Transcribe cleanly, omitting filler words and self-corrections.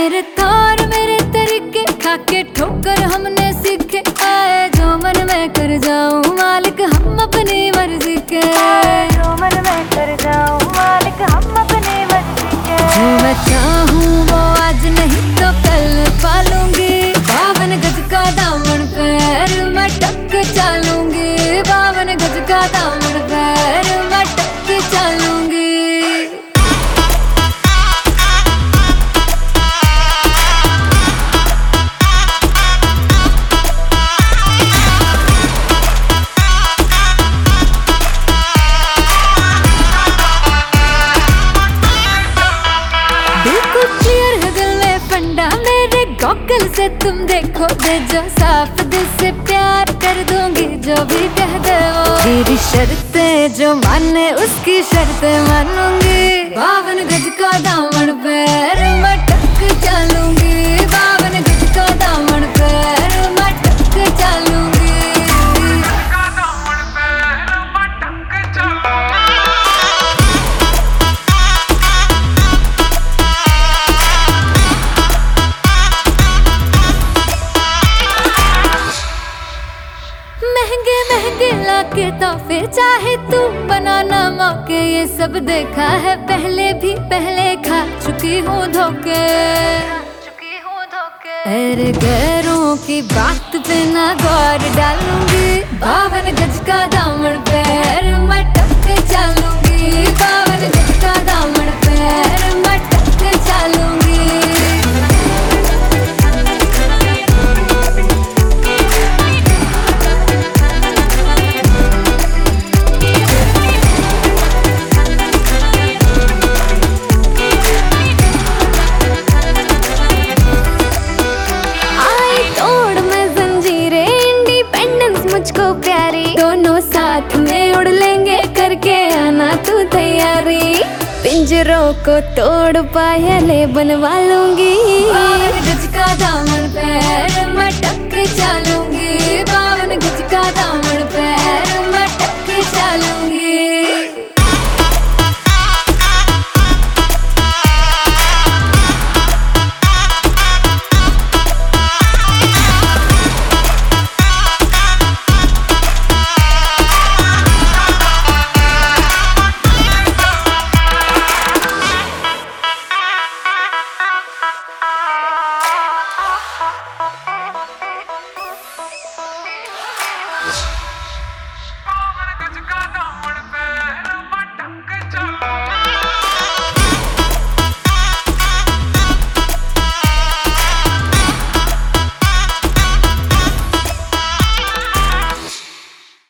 मेरे तौर मेरे तरीके खाके ठोकर हमने सीखे, आए जो मन में कर जाऊं मालिक हम अपनी मर्जी के, जो मन में कर जाऊं मालिक हम अपनी मर्जी के। जो मैं चाहूं वो आज नहीं तो कल पालूंगी, 52 गज का दामन पैर मैं टक चालूंगी, 52 गज का दामन पैर मैं टक चालूंगी। मेरे गॉगल से तुम देखो दे जो साफ दिल से प्यार कर दूंगी, जो भी कह दे वो मेरी शर्तें जो माने उसकी शर्तें मानूंगी, 52 गज का दामन पैर मैं टक चालूंगी, 52 गज का दामन पैर मैं टक चालूंगी। महंगे महंगे लाके तोहफे चाहे तू बनाना मौके, ये सब देखा है पहले भी, पहले खा चुकी हूँ धोखे, अरे गैरों की बात पे ना गौर डालूंगी, 52 गज का दामन पैर मैं टक चालूंगी, 52 गज का दामन पैर मैं टक चालूंगी। मुझको प्यारी दोनों साथ में उड़ लेंगे, करके आना तू तैयारी, पिंजरों को तोड़ पायले बनवा लूंगी, 52 गज का दामन पैर मैं टक चालूंगी, 52 गज का दामन